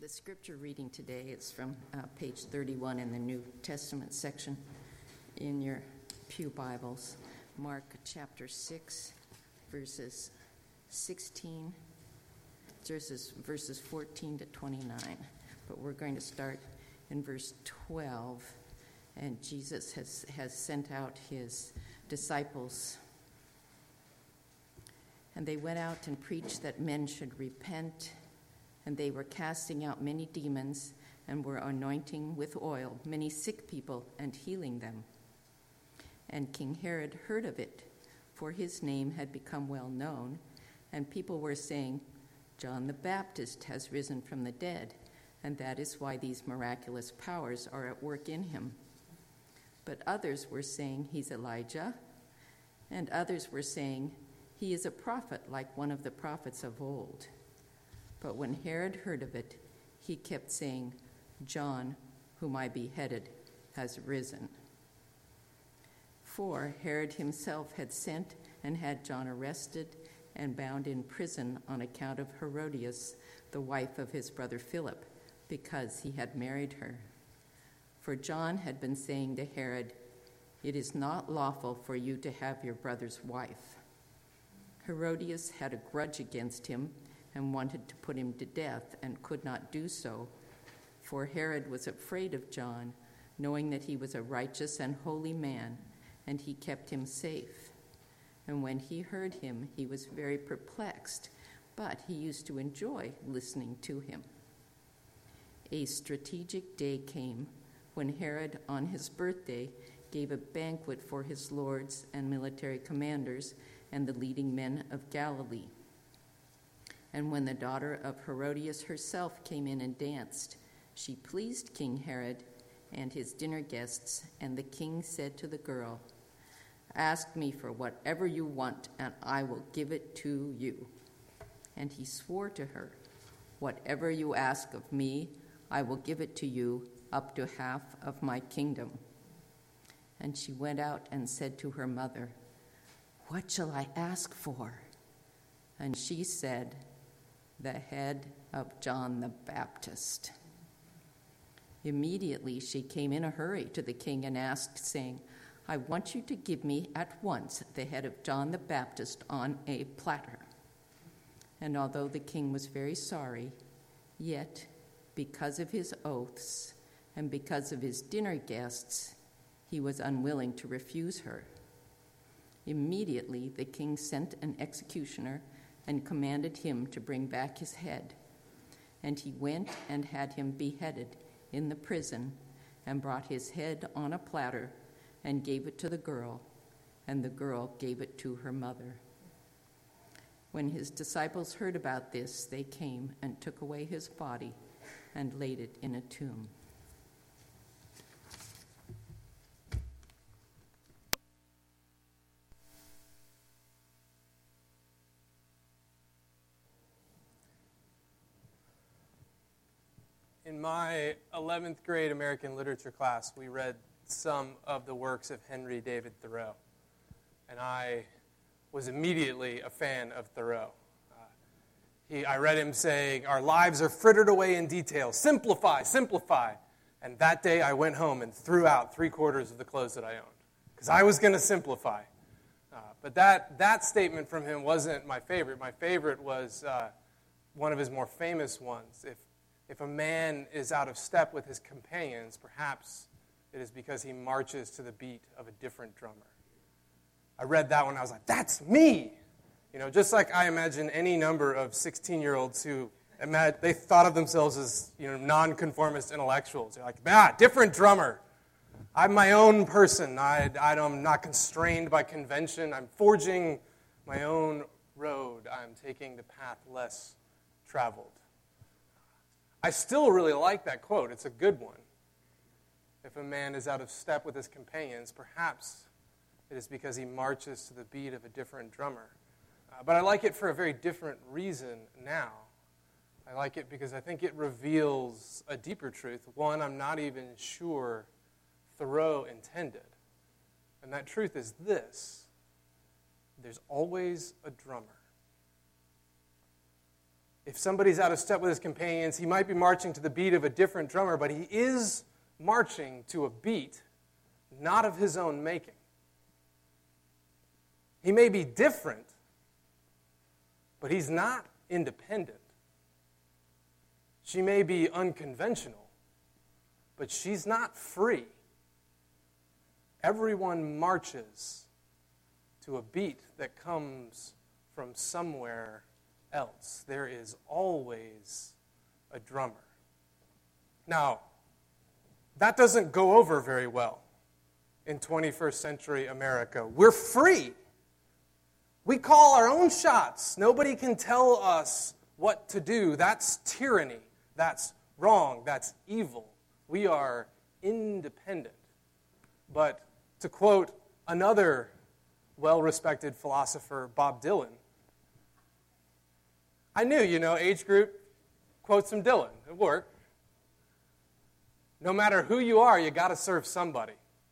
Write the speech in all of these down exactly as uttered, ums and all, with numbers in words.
The scripture reading today is from uh, page thirty-one in the New Testament section in your pew Bibles. Mark chapter six, verses sixteen, verses, verses fourteen to twenty-nine. But we're going to start in verse twelve. And Jesus has, has sent out his disciples. And they went out and preached that men should repent. And they were casting out many demons and were anointing with oil many sick people and healing them. And King Herod heard of it, for his name had become well known, and people were saying, John the Baptist has risen from the dead, and that is why these miraculous powers are at work in him. But others were saying he's Elijah, and others were saying he is a prophet like one of the prophets of old. But when Herod heard of it, he kept saying, John, whom I beheaded, has risen. For Herod himself had sent and had John arrested and bound in prison on account of Herodias, the wife of his brother Philip, because he had married her. For John had been saying to Herod, it is not lawful for you to have your brother's wife. Herodias had a grudge against him and wanted to put him to death, and could not do so, for Herod was afraid of John, knowing that he was a righteous and holy man, and he kept him safe. And when he heard him, he was very perplexed, but he used to enjoy listening to him. A strategic day came when Herod, on his birthday, gave a banquet for his lords and military commanders and the leading men of Galilee. And when the daughter of Herodias herself came in and danced, she pleased King Herod and his dinner guests, and the king said to the girl, ask me for whatever you want, and I will give it to you. And he swore to her, whatever you ask of me, I will give it to you, up to half of my kingdom. And she went out and said to her mother, what shall I ask for? And she said, the head of John the Baptist. Immediately she came in a hurry to the king and asked, saying, I want you to give me at once the head of John the Baptist on a platter. And although the king was very sorry, yet because of his oaths and because of his dinner guests, he was unwilling to refuse her. Immediately the king sent an executioner and commanded him to bring back his head. And he went and had him beheaded in the prison, and brought his head on a platter, and gave it to the girl, and the girl gave it to her mother. When his disciples heard about this, they came and took away his body and laid it in a tomb. In my eleventh grade American literature class, we read some of the works of Henry David Thoreau. And I was immediately a fan of Thoreau. Uh, he, I read him saying, our lives are frittered away in detail. Simplify, simplify. And that day I went home and threw out three quarters of the clothes that I owned, because I was going to simplify. Uh, but that, that statement from him wasn't my favorite. My favorite was uh, one of his more famous ones. If If a man is out of step with his companions, perhaps it is because he marches to the beat of a different drummer. I read that one, I was like, that's me! You know, just like I imagine any number of sixteen-year-olds who imagine, they thought of themselves as, you know, nonconformist intellectuals. They're like, ah, different drummer. I'm my own person. I, I'm not constrained by convention. I'm forging my own road. I'm taking the path less traveled. I still really like that quote. It's a good one. If a man is out of step with his companions, perhaps it is because he marches to the beat of a different drummer. Uh, but I like it for a very different reason now. I like it because I think it reveals a deeper truth, one I'm not even sure Thoreau intended. And that truth is this: there's always a drummer. If somebody's out of step with his companions, he might be marching to the beat of a different drummer, but he is marching to a beat not of his own making. He may be different, but he's not independent. She may be unconventional, but she's not free. Everyone marches to a beat that comes from somewhere else. There is always a drummer. Now, that doesn't go over very well in twenty-first century America. We're free. We call our own shots. Nobody can tell us what to do. That's tyranny. That's wrong. That's evil. We are independent. But to quote another well-respected philosopher, Bob Dylan, I knew, you know, age group, quote some Dylan. It worked. No matter who you are, you got to serve somebody.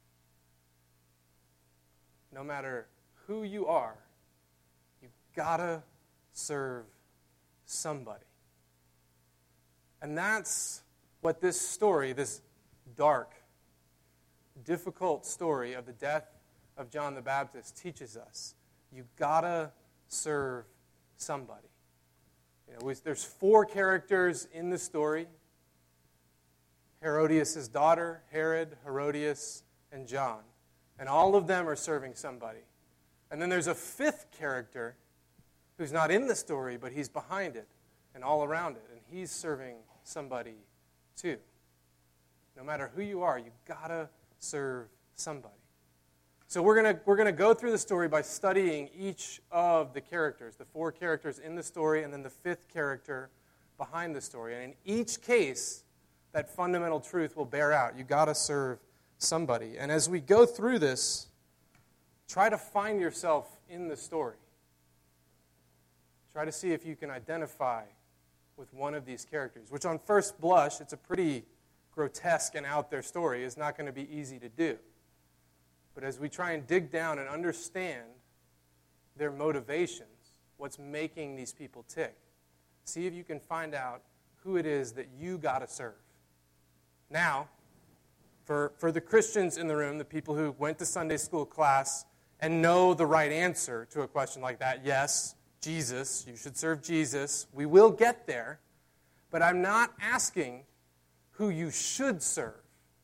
No matter who you are, you got to serve somebody. And that's what this story, this dark, difficult story of the death of John the Baptist teaches us. You got to serve somebody. You know, there's four characters in the story. Herodias' daughter, Herod, Herodias, and John. And all of them are serving somebody. And then there's a fifth character who's not in the story, but he's behind it and all around it. And he's serving somebody too. No matter who you are, you've got to serve somebody. So we're going to we're going to go through the story by studying each of the characters, the four characters in the story, and then the fifth character behind the story. And in each case, that fundamental truth will bear out. You've got to serve somebody. And as we go through this, try to find yourself in the story. Try to see if you can identify with one of these characters, which on first blush, it's a pretty grotesque and out there story. It's not going to be easy to do. But as we try and dig down and understand their motivations, what's making these people tick, see if you can find out who it is that you got to serve. Now, for, for the Christians in the room, the people who went to Sunday school class and know the right answer to a question like that, yes, Jesus, you should serve Jesus. We will get there, but I'm not asking who you should serve.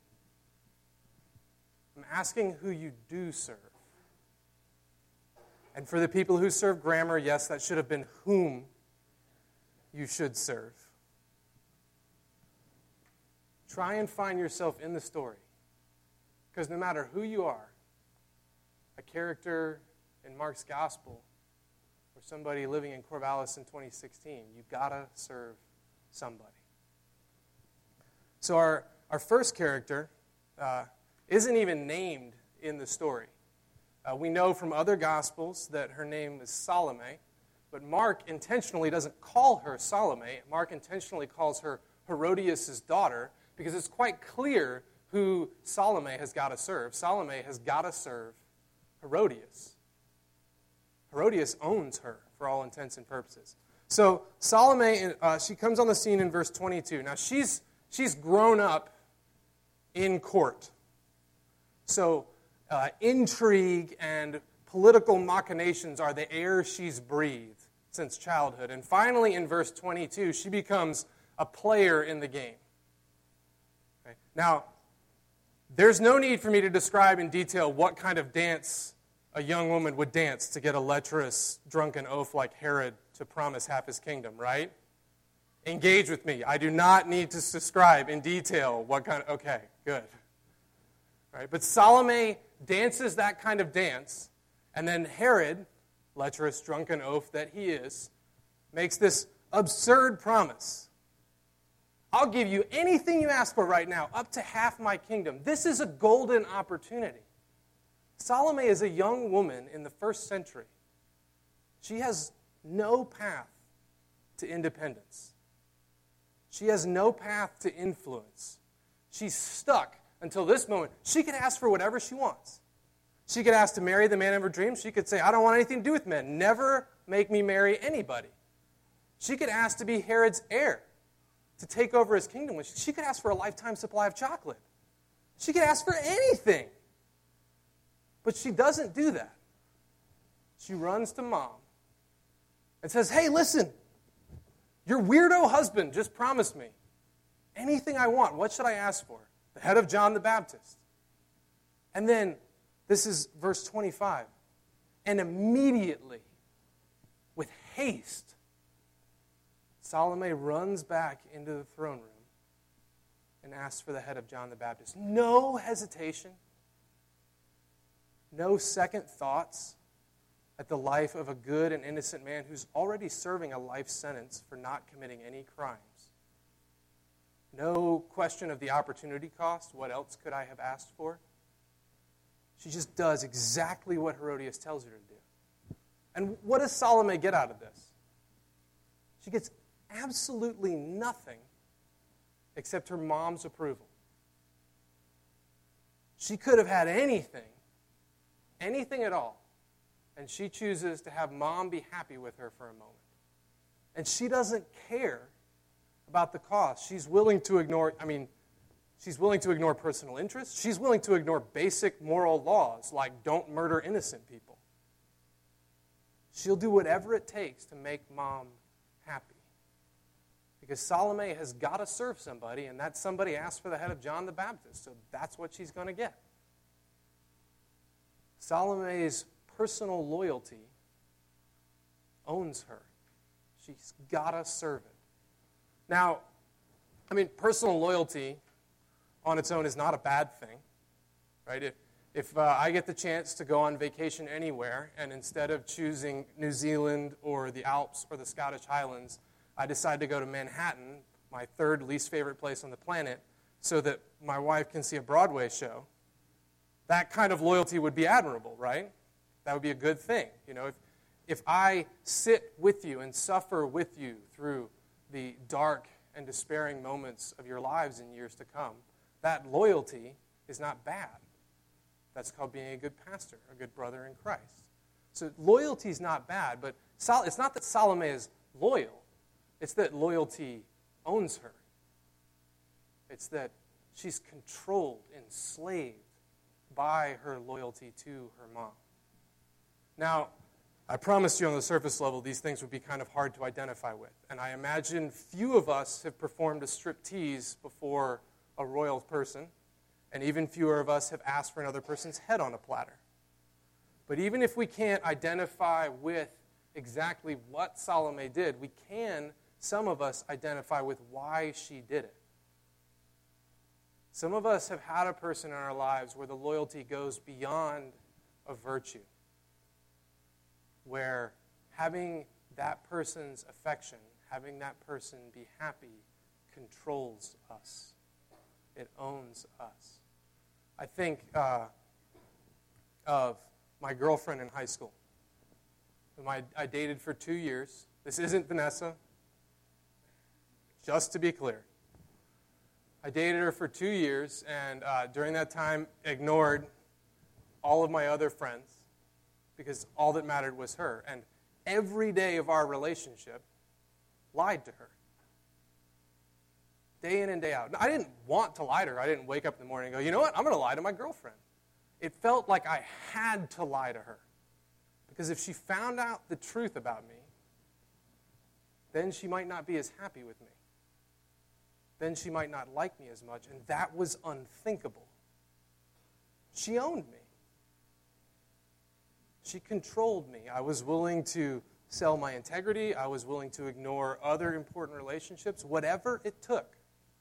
I'm asking who you do serve. And for the people who serve grammar, yes, that should have been whom you should serve. Try and find yourself in the story. Because no matter who you are, a character in Mark's gospel, or somebody living in Corvallis in twenty sixteen, you've got to serve somebody. So our, our first character uh, isn't even named in the story. Uh, we know from other Gospels that her name is Salome, but Mark intentionally doesn't call her Salome. Mark intentionally calls her Herodias' daughter, because it's quite clear who Salome has got to serve. Salome has got to serve Herodias. Herodias owns her for all intents and purposes. So Salome, uh, she comes on the scene in verse twenty-two. Now she's she's grown up in court. So uh, intrigue and political machinations are the air she's breathed since childhood. And finally, in verse twenty-two, she becomes a player in the game. Okay. Now, there's no need for me to describe in detail what kind of dance a young woman would dance to get a lecherous, drunken oaf like Herod to promise half his kingdom, right? Engage with me. I do not need to describe in detail what kind of... Okay, good. Right? But Salome dances that kind of dance, and then Herod, lecherous, drunken oaf that he is, makes this absurd promise. I'll give you anything you ask for right now, up to half my kingdom. This is a golden opportunity. Salome is a young woman in the first century. She has no path to independence. She has no path to influence. She's stuck until this moment. She could ask for whatever she wants. She could ask to marry the man of her dreams. She could say, I don't want anything to do with men. Never make me marry anybody. She could ask to be Herod's heir, to take over his kingdom. She could ask for a lifetime supply of chocolate. She could ask for anything. But she doesn't do that. She runs to mom and says, hey, listen, your weirdo husband just promised me anything I want. What should I ask for? The head of John the Baptist. And then, this is verse twenty-five. And immediately, with haste, Salome runs back into the throne room and asks for the head of John the Baptist. No hesitation. No second thoughts at the life of a good and innocent man who's already serving a life sentence for not committing any crimes. No question of the opportunity cost. What else could I have asked for? She just does exactly what Herodias tells her to do. And what does Salome get out of this? She gets absolutely nothing except her mom's approval. She could have had anything, anything at all, and she chooses to have mom be happy with her for a moment. And she doesn't care about the cost. She's willing to ignore, I mean, she's willing to ignore personal interests. She's willing to ignore basic moral laws like don't murder innocent people. She'll do whatever it takes to make mom happy. Because Salome has got to serve somebody, and that somebody asked for the head of John the Baptist, so that's what she's going to get. Salome's personal loyalty owns her. She's got to serve it. Now, I mean, personal loyalty on its own is not a bad thing, right? If, if uh, I get the chance to go on vacation anywhere, and instead of choosing New Zealand or the Alps or the Scottish Highlands, I decide to go to Manhattan, my third least favorite place on the planet, so that my wife can see a Broadway show, that kind of loyalty would be admirable, right? That would be a good thing. You know, if, if I sit with you and suffer with you through the dark and despairing moments of your lives in years to come, that loyalty is not bad. That's called being a good pastor, a good brother in Christ. So loyalty is not bad, but Sol- it's not that Salome is loyal. It's that loyalty owns her. It's that she's controlled, enslaved by her loyalty to her mom. Now, I promised you on the surface level these things would be kind of hard to identify with. And I imagine few of us have performed a striptease before a royal person, and even fewer of us have asked for another person's head on a platter. But even if we can't identify with exactly what Salome did, we can, some of us, identify with why she did it. Some of us have had a person in our lives where the loyalty goes beyond a virtue, where having that person's affection, having that person be happy, controls us. It owns us. I think uh, of my girlfriend in high school, whom I, I dated for two years. This isn't Vanessa, just to be clear. I dated her for two years, and uh, during that time, ignored all of my other friends, because all that mattered was her. And every day of our relationship, lied to her. Day in and day out. I didn't want to lie to her. I didn't wake up in the morning and go, you know what, I'm going to lie to my girlfriend. It felt like I had to lie to her. Because if she found out the truth about me, then she might not be as happy with me. Then she might not like me as much. And that was unthinkable. She owned me. She controlled me. I was willing to sell my integrity. I was willing to ignore other important relationships. Whatever it took,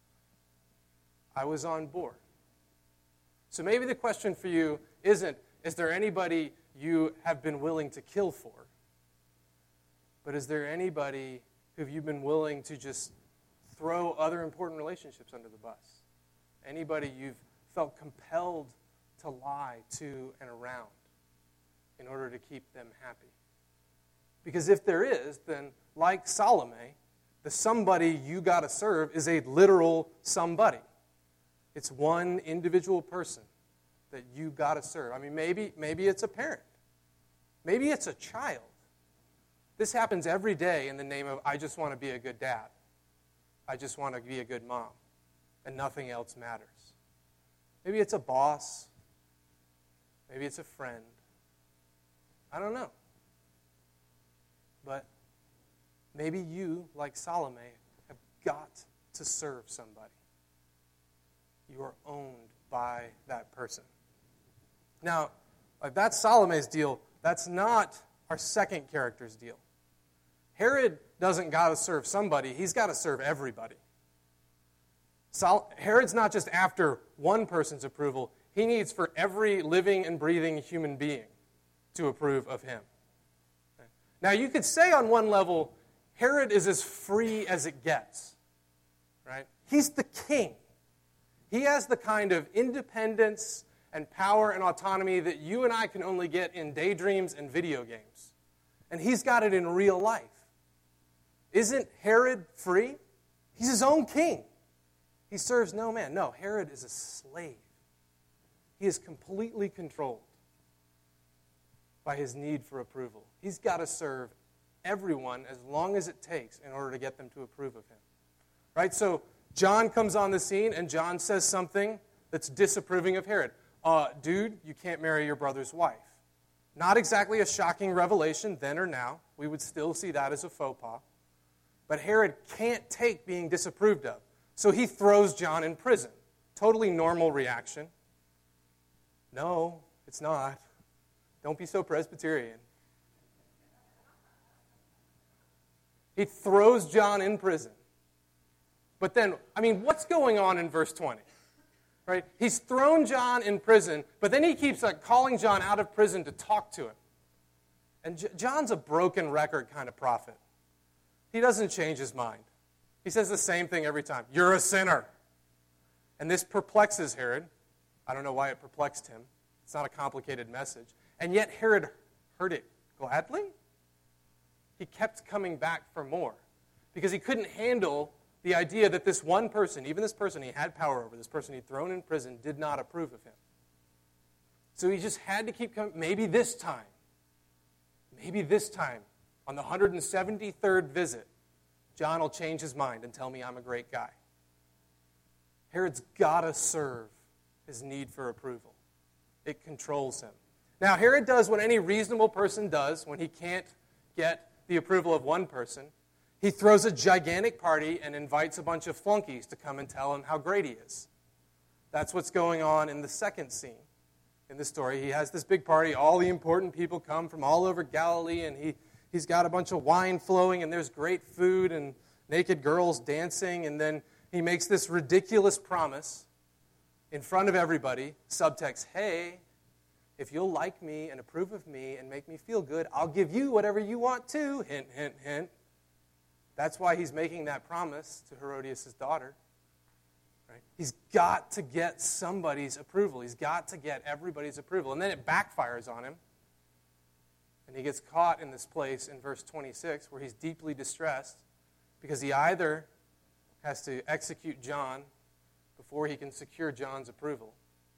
I was on board. So maybe the question for you isn't, is there anybody you have been willing to kill for? But is there anybody who you've been willing to just throw other important relationships under the bus? Anybody you've felt compelled to lie to and around in order to keep them happy? Because if there is, then like Salome, the somebody you got to serve is a literal somebody. It's one individual person that you got to serve. I mean, maybe, maybe it's a parent. Maybe it's a child. This happens every day in the name of, I just want to be a good dad. I just want to be a good mom. And nothing else matters. Maybe it's a boss. Maybe it's a friend. I don't know. But maybe you, like Salome, have got to serve somebody. You are owned by that person. Now, like that's Salome's deal. That's not our second character's deal. Herod doesn't got to serve somebody. He's got to serve everybody. Sol- Herod's not just after one person's approval. He needs for every living and breathing human being to approve of him. Now, you could say on one level, Herod is as free as it gets, right? He's the king. He has the kind of independence and power and autonomy that you and I can only get in daydreams and video games. And he's got it in real life. Isn't Herod free? He's his own king. He serves no man. No, Herod is a slave. He is completely controlled by his need for approval. He's got to serve everyone as long as it takes in order to get them to approve of him. Right? So John comes on the scene, and John says something that's disapproving of Herod. Uh, dude, you can't marry your brother's wife. Not exactly a shocking revelation then or now. We would still see that as a faux pas. But Herod can't take being disapproved of. So he throws John in prison. Totally normal reaction. No, it's not. Don't be so Presbyterian. He throws John in prison. But then, I mean, what's going on in verse twenty? Right? He's thrown John in prison, but then he keeps like calling John out of prison to talk to him. And J- John's a broken record kind of prophet. He doesn't change his mind. He says the same thing every time. You're a sinner. And this perplexes Herod. I don't know why it perplexed him. It's not a complicated message. And yet Herod heard it gladly. He kept coming back for more because he couldn't handle the idea that this one person, even this person he had power over, this person he'd thrown in prison, did not approve of him. So he just had to keep coming. Maybe this time, maybe this time, on the one hundred seventy-third visit, John will change his mind and tell me I'm a great guy. Herod's got to serve his need for approval. It controls him. Now, Herod does what any reasonable person does when he can't get the approval of one person. He throws a gigantic party and invites a bunch of flunkies to come and tell him how great he is. That's what's going on in the second scene in the story. He has this big party. All the important people come from all over Galilee, and he, he's got a bunch of wine flowing, and there's great food and naked girls dancing, and then he makes this ridiculous promise in front of everybody, subtext, hey, if you'll like me and approve of me and make me feel good, I'll give you whatever you want too. Hint, hint, hint. That's why he's making that promise to Herodias' daughter. Right? He's got to get somebody's approval. He's got to get everybody's approval. And then it backfires on him. And he gets caught in this place in verse twenty-six where he's deeply distressed because he either has to execute John before he can secure John's approval.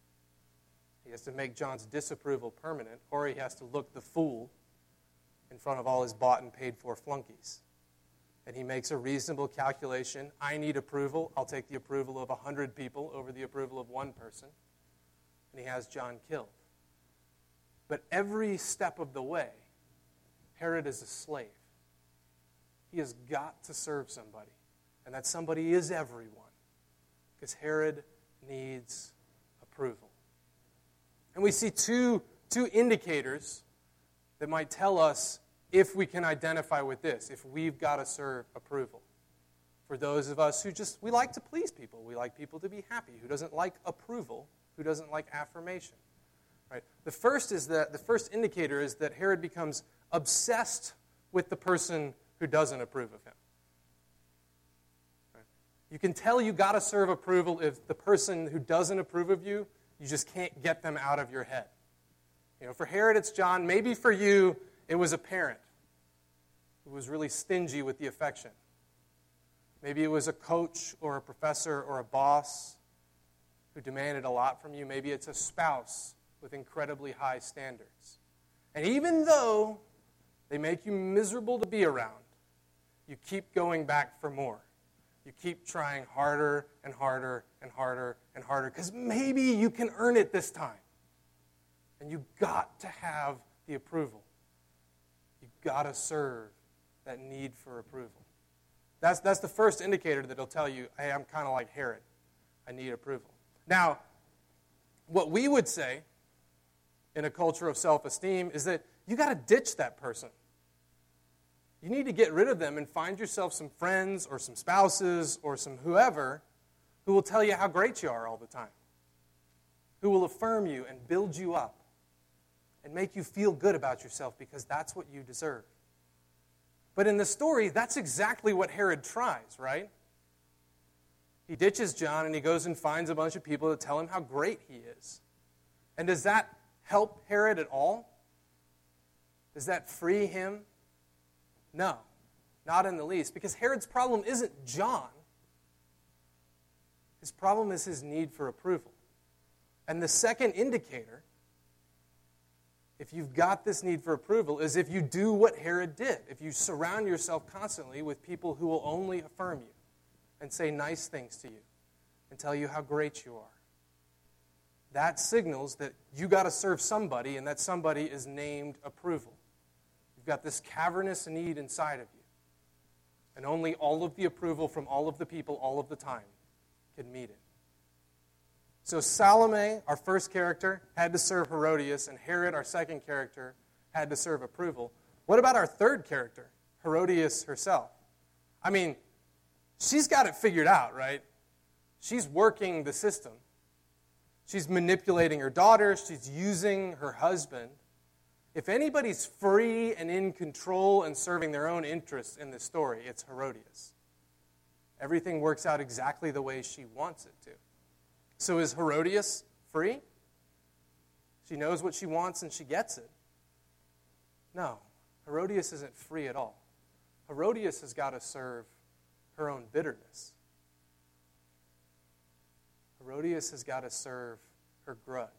He has to make John's disapproval permanent, or he has to look the fool in front of all his bought and paid for flunkies. And he makes a reasonable calculation. I need approval. I'll take the approval of a hundred people over the approval of one person. And he has John killed. But every step of the way, Herod is a slave. He has got to serve somebody. And that somebody is everyone. Because Herod needs approval. And we see two, two indicators that might tell us if we can identify with this, if we've got to serve approval. For those of us who just, we like to please people. We like people to be happy. Who doesn't like approval? Who doesn't like affirmation? Right? The first is that, the first indicator is that Herod becomes obsessed with the person who doesn't approve of him. Right? You can tell you got to serve approval if the person who doesn't approve of you, you just can't get them out of your head. You know, for Herod, it's John. Maybe for you, it was a parent who was really stingy with the affection. Maybe it was a coach or a professor or a boss who demanded a lot from you. Maybe it's a spouse with incredibly high standards. And even though They make you miserable to be around. You keep going back for more. You keep trying harder and harder and harder and harder because maybe you can earn it this time. And you got to have the approval. You got to serve that need for approval. That's, that's the first indicator that will tell you, hey, I'm kind of like Herod. I need approval. Now, what we would say in a culture of self-esteem is that you got to ditch that person. You need to get rid of them and find yourself some friends or some spouses or some whoever who will tell you how great you are all the time, who will affirm you and build you up and make you feel good about yourself because that's what you deserve. But in the story, that's exactly what Herod tries, right? He ditches John and he goes and finds a bunch of people to tell him how great he is. And does that help Herod at all? Does that free him? No, not in the least, because Herod's problem isn't John. His problem is his need for approval. And the second indicator, if you've got this need for approval, is if you do what Herod did, if you surround yourself constantly with people who will only affirm you and say nice things to you and tell you how great you are. That signals that you got to serve somebody, and that somebody is named approval. You've got this cavernous need inside of you. And only all of the approval from all of the people all of the time can meet it. So Salome, our first character, had to serve Herodias, and Herod, our second character, had to serve approval. What about our third character, Herodias herself? I mean, she's got it figured out, right? She's working the system. She's manipulating her daughter. She's using her husband. If anybody's free and in control and serving their own interests in this story, it's Herodias. Everything works out exactly the way she wants it to. So is Herodias free? She knows what she wants and she gets it. No, Herodias isn't free at all. Herodias has got to serve her own bitterness. Herodias has got to serve her grudge.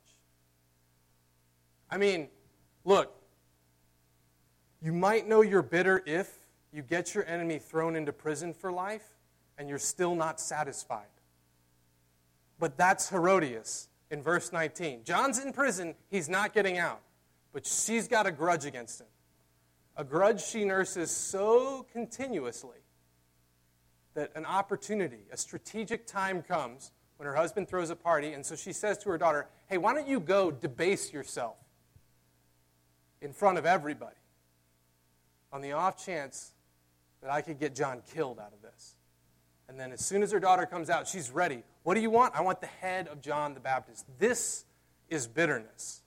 I mean, look, you might know you're bitter if you get your enemy thrown into prison for life and you're still not satisfied. But that's Herodias in verse nineteen. John's in prison, he's not getting out, but she's got a grudge against him. A grudge she nurses so continuously that an opportunity, a strategic time comes when her husband throws a party, and so she says to her daughter, hey, why don't you go debase yourself in front of everybody on the off chance that I could get John killed out of this. And then as soon as her daughter comes out, she's ready. What do you want? I want the head of John the Baptist. This is bitterness.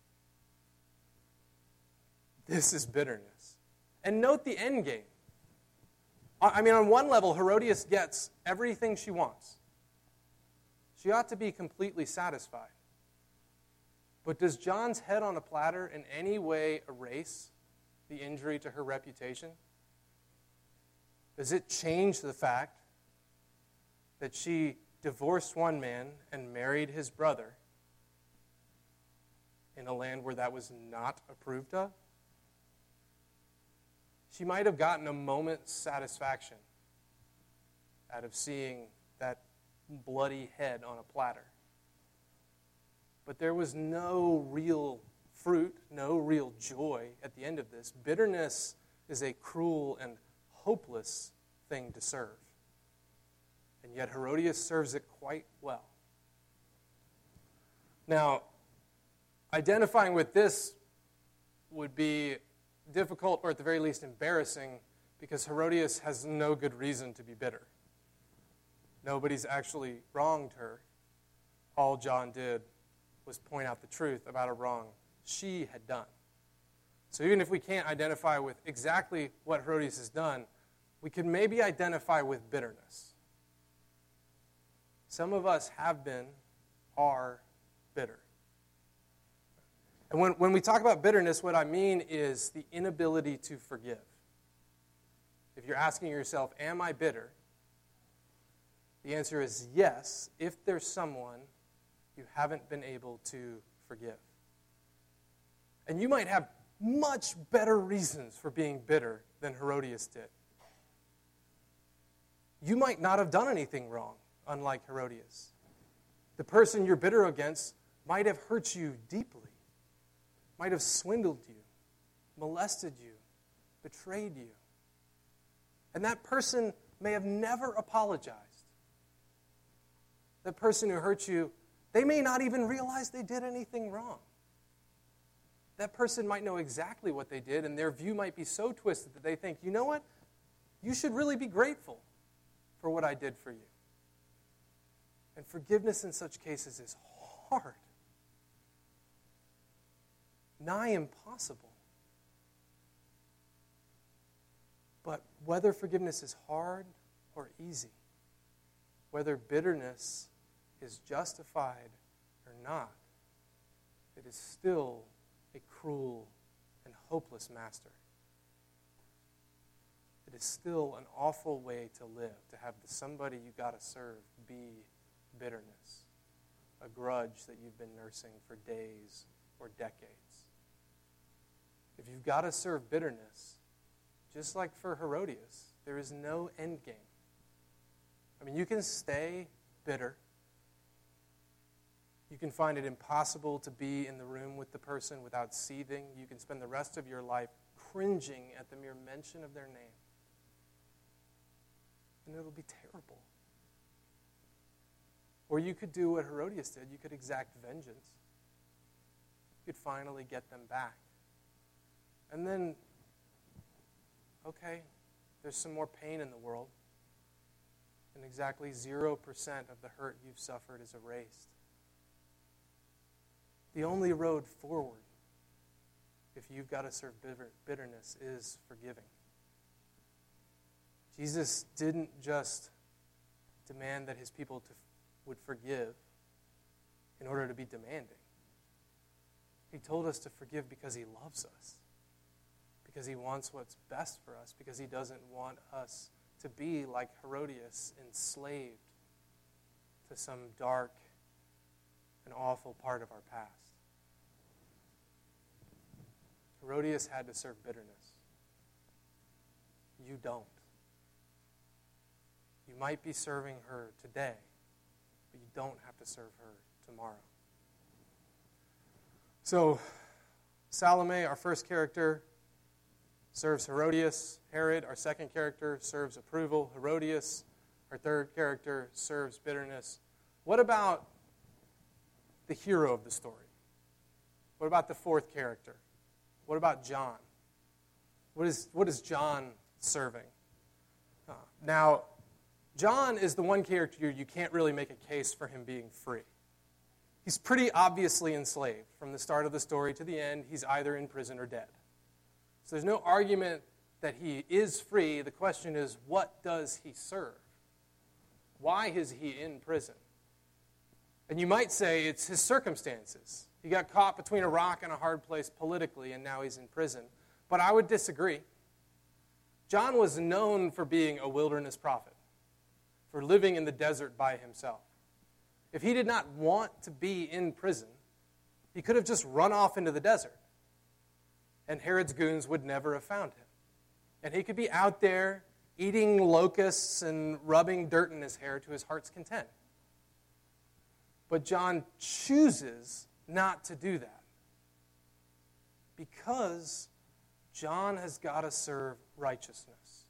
This is bitterness. And note the end game. I mean, on one level, Herodias gets everything she wants. She ought to be completely satisfied. But does John's head on a platter in any way erase the injury to her reputation? Does it change the fact that she divorced one man and married his brother in a land where that was not approved of? She might have gotten a moment's satisfaction out of seeing that bloody head on a platter. But there was no real fruit, no real joy at the end of this. Bitterness is a cruel and hopeless thing to serve. And yet Herodias serves it quite well. Now, identifying with this would be difficult, or at the very least embarrassing, because Herodias has no good reason to be bitter. Nobody's actually wronged her. All John did was point out the truth about a wrong she had done. So even if we can't identify with exactly what Herodias has done, we can maybe identify with bitterness. Some of us have been, are bitter. And when, when we talk about bitterness, what I mean is the inability to forgive. If you're asking yourself, am I bitter? The answer is yes, if there's someone you haven't been able to forgive. And you might have much better reasons for being bitter than Herodias did. You might not have done anything wrong, unlike Herodias. The person you're bitter against might have hurt you deeply, might have swindled you, molested you, betrayed you. And that person may have never apologized. The person who hurt you, they may not even realize they did anything wrong. That person might know exactly what they did, and their view might be so twisted that they think, you know what? You should really be grateful for what I did for you. And forgiveness in such cases is hard. Nigh impossible. But whether forgiveness is hard or easy, whether bitterness is justified or not, it is still a cruel and hopeless master. It is still an awful way to live, to have the somebody you got to serve be bitterness, a grudge that you've been nursing for days or decades. If you've got to serve bitterness, just like for Herodias, there is no end game. I mean, you can stay bitter. You can find it impossible to be in the room with the person without seething. You can spend the rest of your life cringing at the mere mention of their name. And it'll be terrible. Or you could do what Herodias did. You could exact vengeance. You could finally get them back. And then, okay, there's some more pain in the world. And exactly zero percent of the hurt you've suffered is erased. The only road forward, if you've got to serve bitterness, is forgiving. Jesus didn't just demand that his people to, would forgive in order to be demanding. He told us to forgive because he loves us, because he wants what's best for us, because he doesn't want us to be like Herodias, enslaved to some dark and awful part of our past. Herodias had to serve bitterness. You don't. You might be serving her today, but you don't have to serve her tomorrow. So, Salome, our first character, serves Herodias. Herod, our second character, serves approval. Herodias, our third character, serves bitterness. What about the hero of the story? What about the fourth character? What about John? What is, what is John serving? Uh, now, John is the one character you can't really make a case for him being free. He's pretty obviously enslaved. From the start of the story to the end, he's either in prison or dead. So there's no argument that he is free. The question is, what does he serve? Why is he in prison? And you might say it's his circumstances. He got caught between a rock and a hard place politically, and now he's in prison. But I would disagree. John was known for being a wilderness prophet, for living in the desert by himself. If he did not want to be in prison, he could have just run off into the desert, and Herod's goons would never have found him. And he could be out there eating locusts and rubbing dirt in his hair to his heart's content. But John chooses not to do that because John has got to serve righteousness.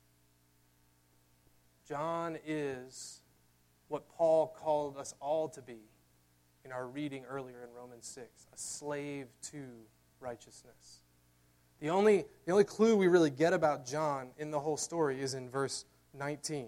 John is what Paul called us all to be in our reading earlier in Romans six, a slave to righteousness. The only, the only clue we really get about John in the whole story is in verse nineteen.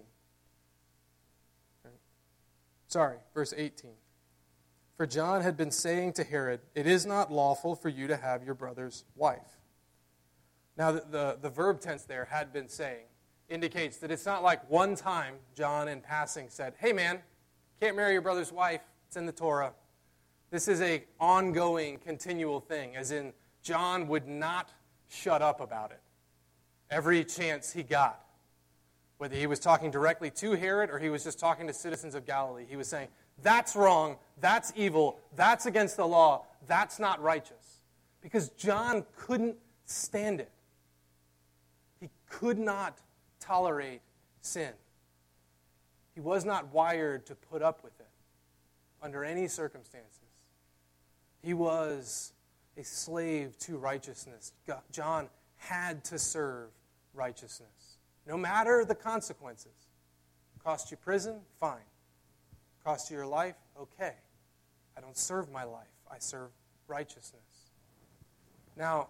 Sorry, verse eighteen. For John had been saying to Herod, "It is not lawful for you to have your brother's wife." Now, the, the, the verb tense there, had been saying, indicates that it's not like one time John in passing said, "Hey man, can't marry your brother's wife. It's in the Torah." This is an ongoing, continual thing, as in John would not shut up about it every chance he got. Whether he was talking directly to Herod or he was just talking to citizens of Galilee, he was saying, that's wrong, that's evil, that's against the law, that's not righteous. Because John couldn't stand it. He could not tolerate sin. He was not wired to put up with it under any circumstances. He was a slave to righteousness. God, John had to serve righteousness, no matter the consequences. Cost you prison? Fine. Cost you your life? Okay. I don't serve my life. I serve righteousness. Now,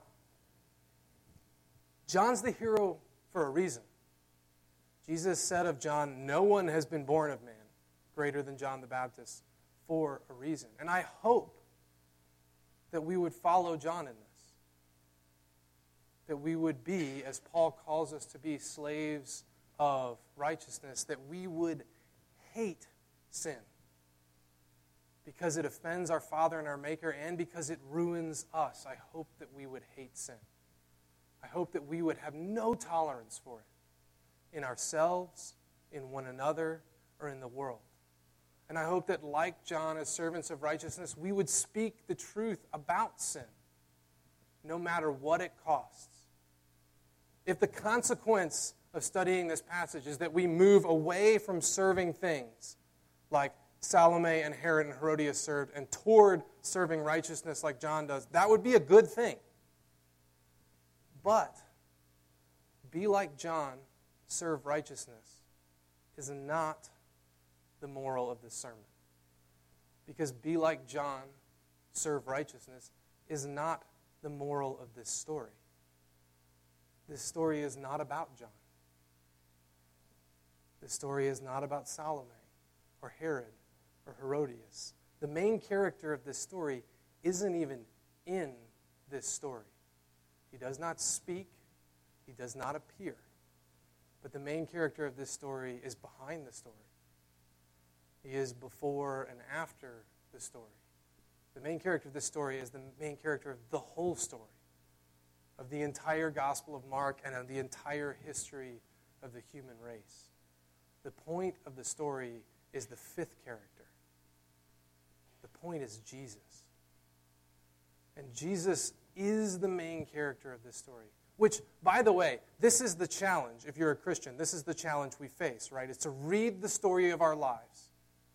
John's the hero for a reason. Jesus said of John, no one has been born of man greater than John the Baptist for a reason. And I hope that we would follow John in this. That we would be, as Paul calls us to be, slaves of righteousness. That we would hate sin because it offends our Father and our Maker and because it ruins us. I hope that we would hate sin. I hope that we would have no tolerance for it in ourselves, in one another, or in the world. And I hope that, like John, as servants of righteousness, we would speak the truth about sin, no matter what it costs. If the consequence of studying this passage is that we move away from serving things like Salome and Herod and Herodias served and toward serving righteousness like John does, that would be a good thing. But be like John, serve righteousness, is not the moral of this sermon. Because be like John, serve righteousness, is not the moral of this story. This story is not about John. This story is not about Salome or Herod or Herodias. The main character of this story isn't even in this story. He does not speak. He does not appear. But the main character of this story is behind the story. He is before and after the story. The main character of this story is the main character of the whole story, of the entire Gospel of Mark and of the entire history of the human race. The point of the story is the fifth character. The point is Jesus. And Jesus is the main character of this story. Which, by the way, this is the challenge, if you're a Christian, this is the challenge we face, right? It's to read the story of our lives.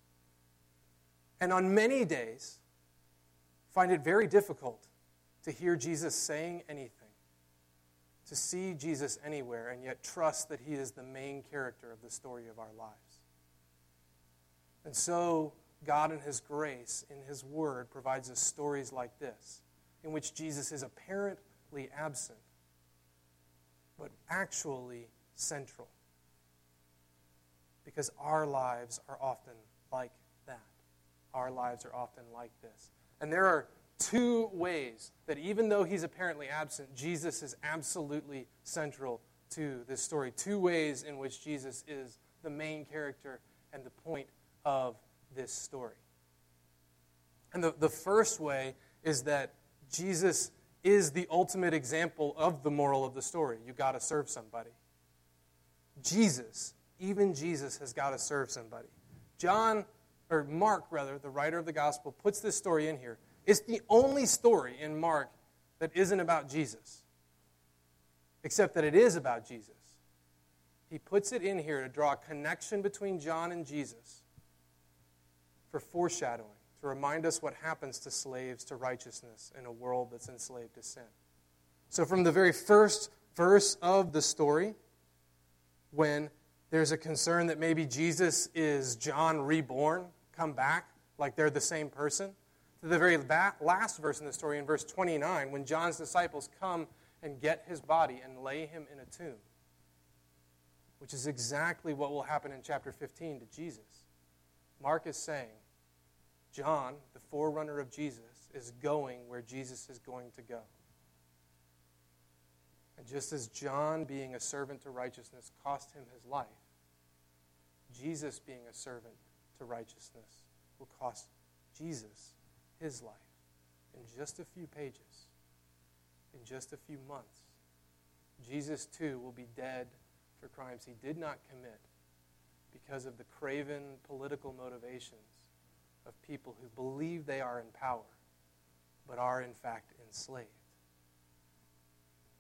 And on many days, find it very difficult to hear Jesus saying anything, to see Jesus anywhere, and yet trust that he is the main character of the story of our lives. And so, God in his grace, in his word, provides us stories like this, in which Jesus is apparently absent, but actually central. Because our lives are often like that. Our lives are often like this. And there are two ways that even though he's apparently absent, Jesus is absolutely central to this story. Two ways in which Jesus is the main character and the point of this story. And the, the first way is that Jesus is the ultimate example of the moral of the story. You've got to serve somebody. Jesus, even Jesus has got to serve somebody. John, or Mark rather, the writer of the gospel, puts this story in here. It's the only story in Mark that isn't about Jesus, except that it is about Jesus. He puts it in here to draw a connection between John and Jesus for foreshadowing, to remind us what happens to slaves to righteousness in a world that's enslaved to sin. So from the very first verse of the story, when there's a concern that maybe Jesus is John reborn, come back, like they're the same person, to the very last verse in the story, in verse twenty-nine, when John's disciples come and get his body and lay him in a tomb, which is exactly what will happen in chapter fifteen to Jesus. Mark is saying, John, the forerunner of Jesus, is going where Jesus is going to go. And just as John, being a servant to righteousness, cost him his life, Jesus, being a servant to righteousness, will cost Jesus his life in just a few pages, in just a few months. Jesus, too, will be dead for crimes he did not commit because of the craven political motivations of people who believe they are in power, but are in fact enslaved.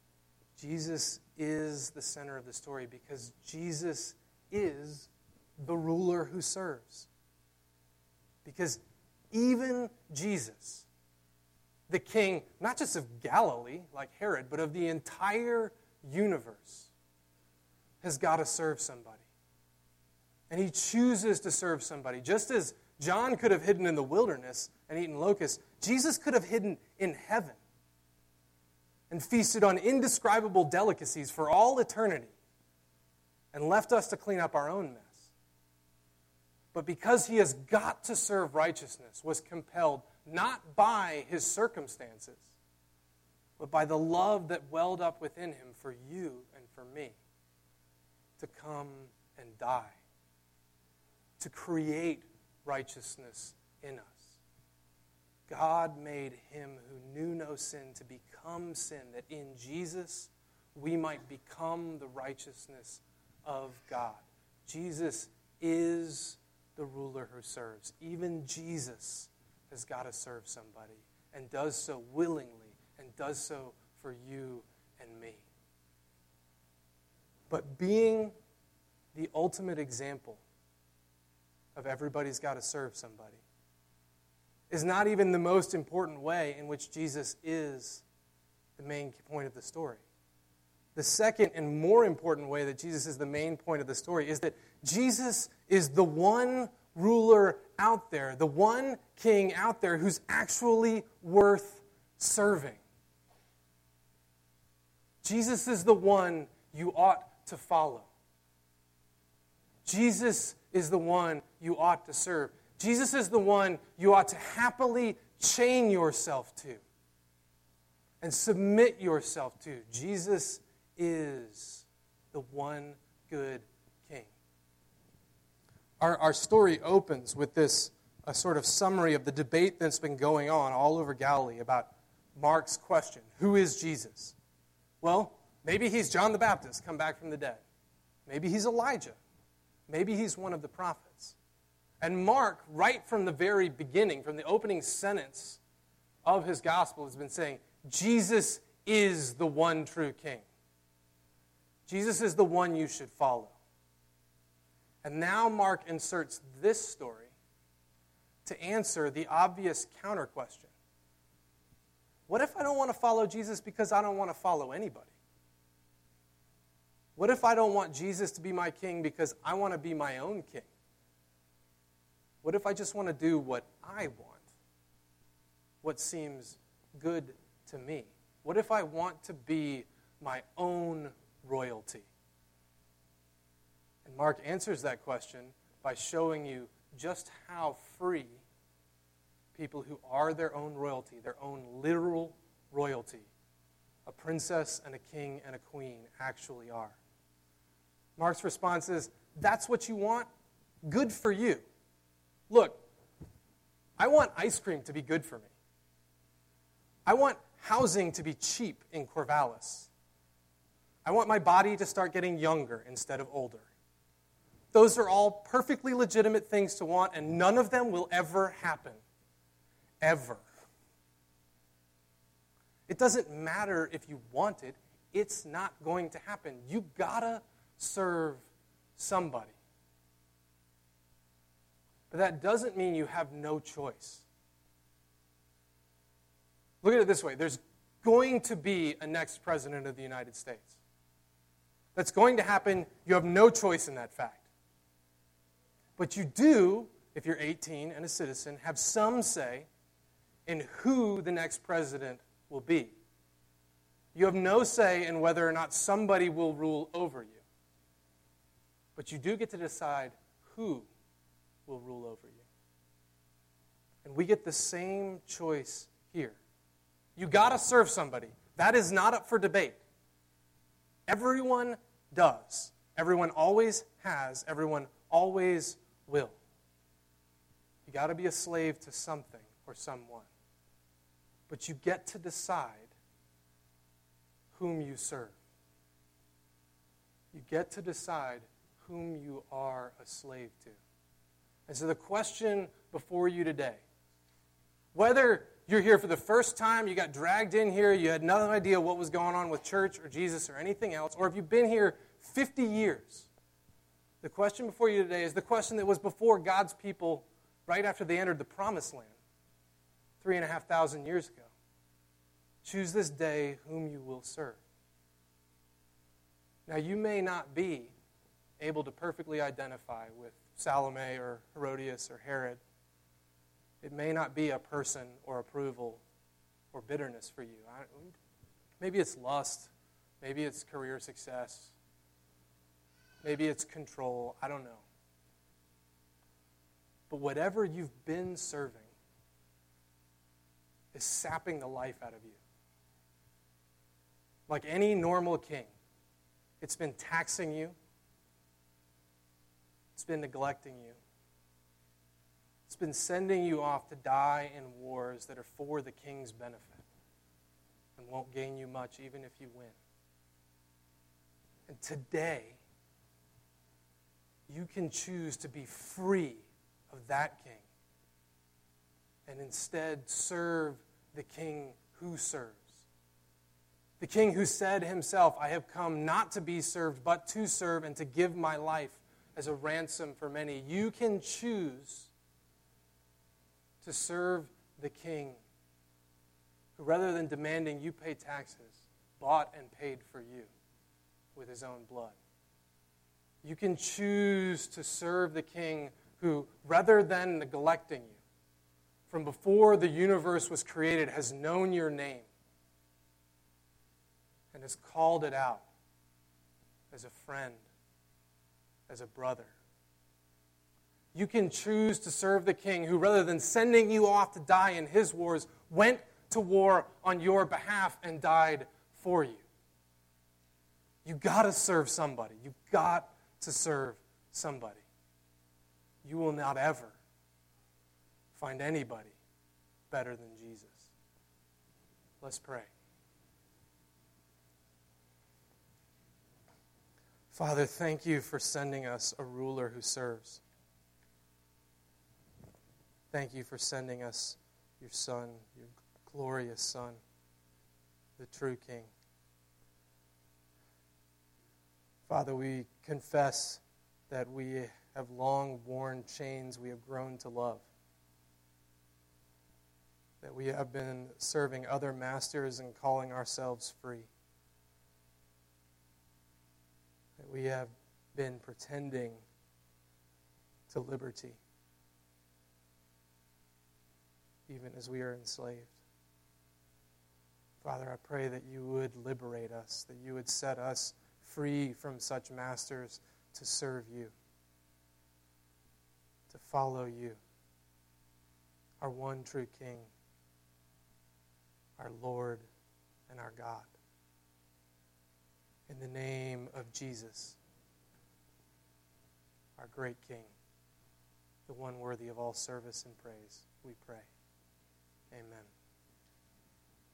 Jesus is the center of the story because Jesus is the ruler who serves. Because even Jesus, the king, not just of Galilee, like Herod, but of the entire universe, has got to serve somebody. And he chooses to serve somebody. Just as John could have hidden in the wilderness and eaten locusts, Jesus could have hidden in heaven and feasted on indescribable delicacies for all eternity and left us to clean up our own mess. But because he has got to serve righteousness, was compelled not by his circumstances, but by the love that welled up within him for you and for me, to come and die, to create righteousness in us. God made him who knew no sin to become sin, that in Jesus we might become the righteousness of God. Jesus is the ruler who serves. Even Jesus has got to serve somebody, and does so willingly, and does so for you and me. But being the ultimate example of everybody's got to serve somebody is not even the most important way in which Jesus is the main point of the story. The second and more important way that Jesus is the main point of the story is that Jesus is the one ruler out there, the one king out there who's actually worth serving. Jesus is the one you ought to follow. Jesus is the one you ought to serve. Jesus is the one you ought to happily chain yourself to and submit yourself to. Jesus is the one good king. Our, our story opens with this a sort of summary of the debate that's been going on all over Galilee about Mark's question, who is Jesus? Well, maybe he's John the Baptist come back from the dead. Maybe he's Elijah. Maybe he's one of the prophets. And Mark, right from the very beginning, from the opening sentence of his gospel, has been saying, Jesus is the one true king. Jesus is the one you should follow. And now Mark inserts this story to answer the obvious counter question. What if I don't want to follow Jesus because I don't want to follow anybody? What if I don't want Jesus to be my king because I want to be my own king? What if I just want to do what I want? What seems good to me? What if I want to be my own royalty? And Mark answers that question by showing you just how free people who are their own royalty, their own literal royalty, a princess and a king and a queen actually are. Mark's response is, that's what you want? Good for you. Look, I want ice cream to be good for me. I want housing to be cheap in Corvallis. I want my body to start getting younger instead of older. Those are all perfectly legitimate things to want, and none of them will ever happen. Ever. It doesn't matter if you want it. It's not going to happen. You gotta serve somebody. But that doesn't mean you have no choice. Look at it this way. There's going to be a next president of the United States. That's going to happen. You have no choice in that fact. But you do, if you're eighteen and a citizen, have some say in who the next president will be. You have no say in whether or not somebody will rule over you. But you do get to decide who will rule over you. And we get the same choice here. You got to serve somebody. That is not up for debate. Everyone does. Everyone always has. Everyone always will. You got to be a slave to something or someone. But you get to decide whom you serve. You get to decide whom you are a slave to. And so the question before you today, whether you're here for the first time, you got dragged in here, you had no idea what was going on with church or Jesus or anything else, or if you've been here fifty years, the question before you today is the question that was before God's people right after they entered the Promised Land, three and a half thousand years ago. Choose this day whom you will serve. Now, you may not be able to perfectly identify with Salome or Herodias or Herod. It may not be a person or approval or bitterness for you. I, maybe it's lust. Maybe it's career success. Maybe it's control. I don't know. But whatever you've been serving is sapping the life out of you. Like any normal king, it's been taxing you. It's been neglecting you. It's been sending you off to die in wars that are for the king's benefit and won't gain you much even if you win. And today, you can choose to be free of that king and instead serve the king who serves. The king who said himself, I have come not to be served, but to serve and to give my life as a ransom for many. You can choose to serve the king who, rather than demanding you pay taxes, bought and paid for you with his own blood. You can choose to serve the king who, rather than neglecting you, from before the universe was created, has known your name and has called it out as a friend, as a brother. You can choose to serve the king who, rather than sending you off to die in his wars, went to war on your behalf and died for you. You got to serve somebody. You got to serve somebody. You will not ever find anybody better than Jesus. Let's pray. Father, thank you for sending us a ruler who serves. Thank you for sending us your Son, your glorious Son, the true King. Father, we confess that we have long worn chains we have grown to love, that we have been serving other masters and calling ourselves free, that we have been pretending to liberty, even as we are enslaved. Father, I pray that you would liberate us, that you would set us free from such masters to serve you, to follow you, our one true King, our Lord and our God. In the name of Jesus, our great King, the one worthy of all service and praise, we pray. Amen.